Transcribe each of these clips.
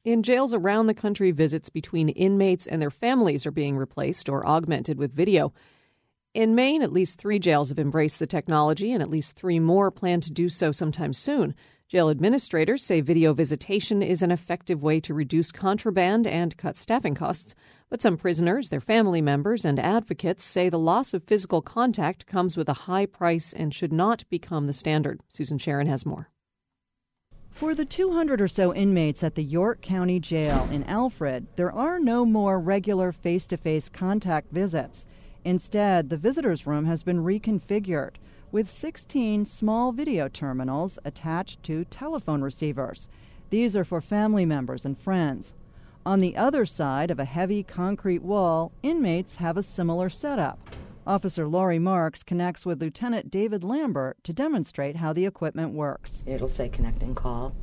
In jails around the country, visits between inmates and their families are being replaced or augmented with video. In Maine, at least 3 jails have embraced the technology, and at least 3 more plan to do so sometime soon. Jail administrators say video visitation is an effective way to reduce contraband and cut staffing costs. But some prisoners, their family members, and advocates say the loss of physical contact comes with a high price and should not become the standard. Susan Sharon has more. For the 200 or so inmates at the York County Jail in Alfred, there are no more regular face-to-face contact visits. Instead, the visitors' room has been reconfigured with 16 small video terminals attached to telephone receivers. These are for family members and friends. On the other side of a heavy concrete wall, inmates have a similar setup. Officer Laurie Marks connects with Lieutenant David Lambert to demonstrate how the equipment works. It'll say connect and call.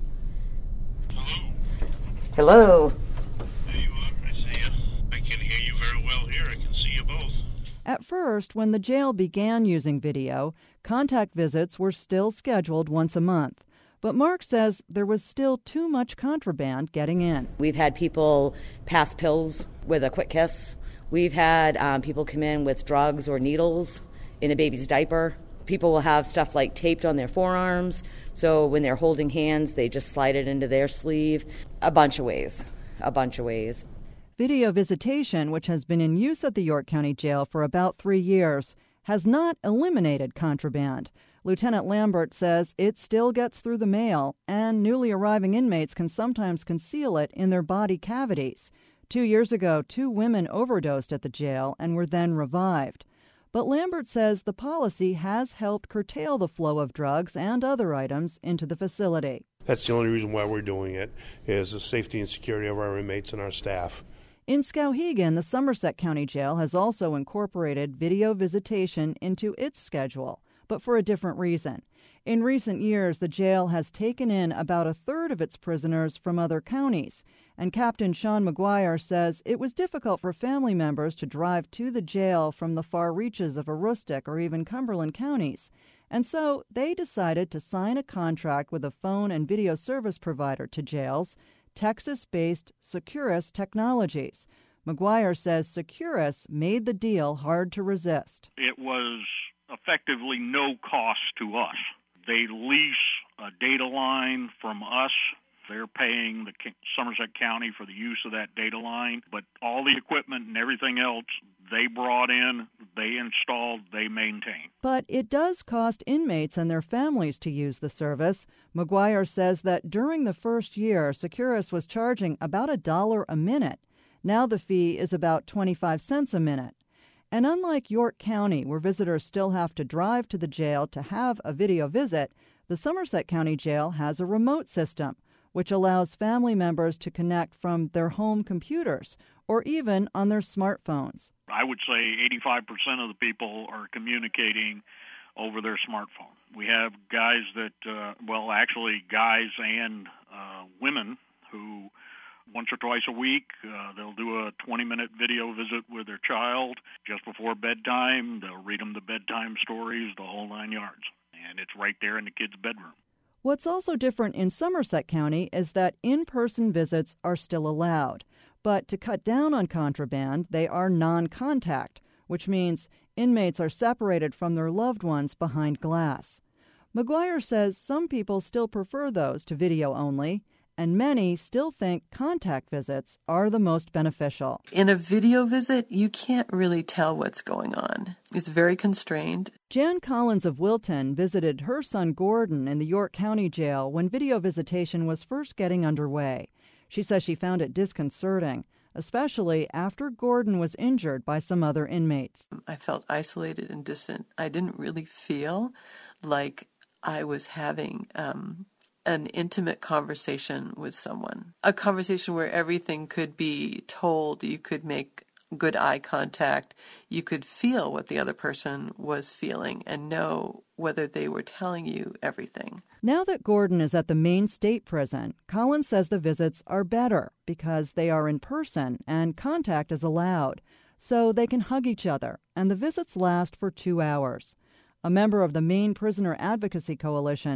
Hello. There you are. I see you. I can hear you very well here. I can see you both. At first, when the jail began using video, contact visits were still scheduled once a month. But Mark says there was still too much contraband getting in. We've had people pass pills with a quick kiss. We've had people come in with drugs or needles in a baby's diaper. People will have stuff like taped on their forearms, so when they're holding hands, they just slide it into their sleeve. A bunch of ways. Video visitation, which has been in use at the York County Jail for about 3 years, has not eliminated contraband. Lieutenant Lambert says it still gets through the mail, and newly arriving inmates can sometimes conceal it in their body cavities. 2 years ago, 2 women overdosed at the jail and were then revived. But Lambert says the policy has helped curtail the flow of drugs and other items into the facility. That's the only reason why we're doing it, is the safety and security of our inmates and our staff. In Skowhegan, the Somerset County Jail has also incorporated video visitation into its schedule, but for a different reason. In recent years, the jail has taken in about a third of its prisoners from other counties, and Captain Sean McGuire says it was difficult for family members to drive to the jail from the far reaches of Aroostook or even Cumberland counties. And so they decided to sign a contract with a phone and video service provider to jails, Texas-based Securus Technologies. McGuire says Securus made the deal hard to resist. It was effectively no cost to us. They lease a data line from us. They're paying the Somerset County for the use of that data line, but all the equipment and everything else they brought in, they installed, they maintain. But it does cost inmates and their families to use the service. McGuire says that during the first year, Securus was charging about $1 a minute. Now the fee is about 25 cents a minute. And unlike York County, where visitors still have to drive to the jail to have a video visit, the Somerset County Jail has a remote system, which allows family members to connect from their home computers or even on their smartphones. I would say 85% of the people are communicating over their smartphone. We have guys that, guys and women who once or twice a week, they'll do a 20-minute video visit with their child just before bedtime. They'll read them the bedtime stories, the whole 9 yards. And it's right there in the kid's bedroom. What's also different in Somerset County is that in-person visits are still allowed. But to cut down on contraband, they are non-contact, which means inmates are separated from their loved ones behind glass. McGuire says some people still prefer those to video only, and many still think contact visits are the most beneficial. In a video visit, you can't really tell what's going on. It's very constrained. Jan Collins of Wilton visited her son Gordon in the York County Jail when video visitation was first getting underway. She says she found it disconcerting, especially after Gordon was injured by some other inmates. I felt isolated and distant. I didn't really feel like I was having an intimate conversation with someone, a conversation where everything could be told. You could make good eye contact. You could feel what the other person was feeling and know whether they were telling you everything. Now that Gordon is at the Maine State Prison, Collins says the visits are better because they are in person and contact is allowed, so they can hug each other, and the visits last for 2 hours. A member of the Maine Prisoner Advocacy Coalition,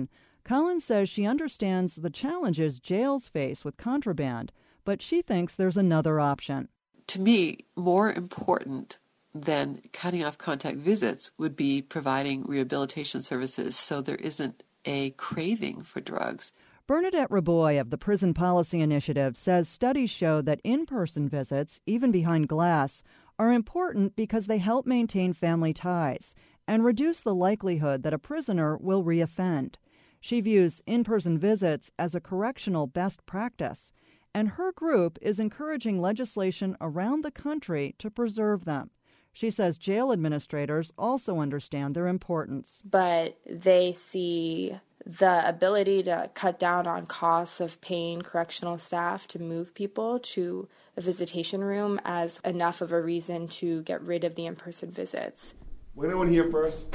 Collins says she understands the challenges jails face with contraband, but she thinks there's another option. To me, more important than cutting off contact visits would be providing rehabilitation services so there isn't a craving for drugs. Bernadette Raboy of the Prison Policy Initiative says studies show that in-person visits, even behind glass, are important because they help maintain family ties and reduce the likelihood that a prisoner will reoffend. She views in-person visits as a correctional best practice, and her group is encouraging legislation around the country to preserve them. She says jail administrators also understand their importance. But they see the ability to cut down on costs of paying correctional staff to move people to a visitation room as enough of a reason to get rid of the in-person visits. Will anyone here first?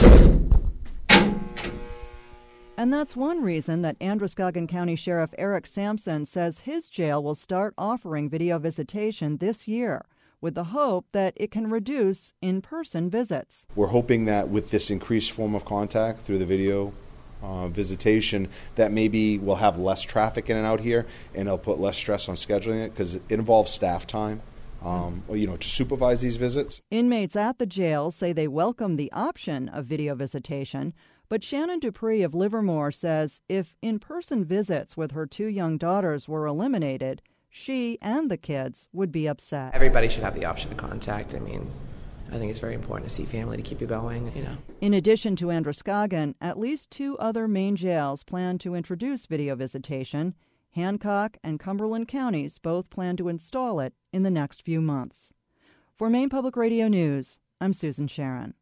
And that's one reason that Androscoggin County Sheriff Eric Sampson says his jail will start offering video visitation this year, with the hope that it can reduce in-person visits. We're hoping that with this increased form of contact through the video visitation, that maybe we'll have less traffic in and out here, and it'll put less stress on scheduling it because it involves staff time, to supervise these visits. Inmates at the jail say they welcome the option of video visitation, but Shannon Dupree of Livermore says if in-person visits with her 2 young daughters were eliminated, she and the kids would be upset. Everybody should have the option of contact. I think it's very important to see family to keep you going, In addition to Androscoggin, at least 2 other Maine jails plan to introduce video visitation. Hancock and Cumberland counties both plan to install it in the next few months. For Maine Public Radio News, I'm Susan Sharon.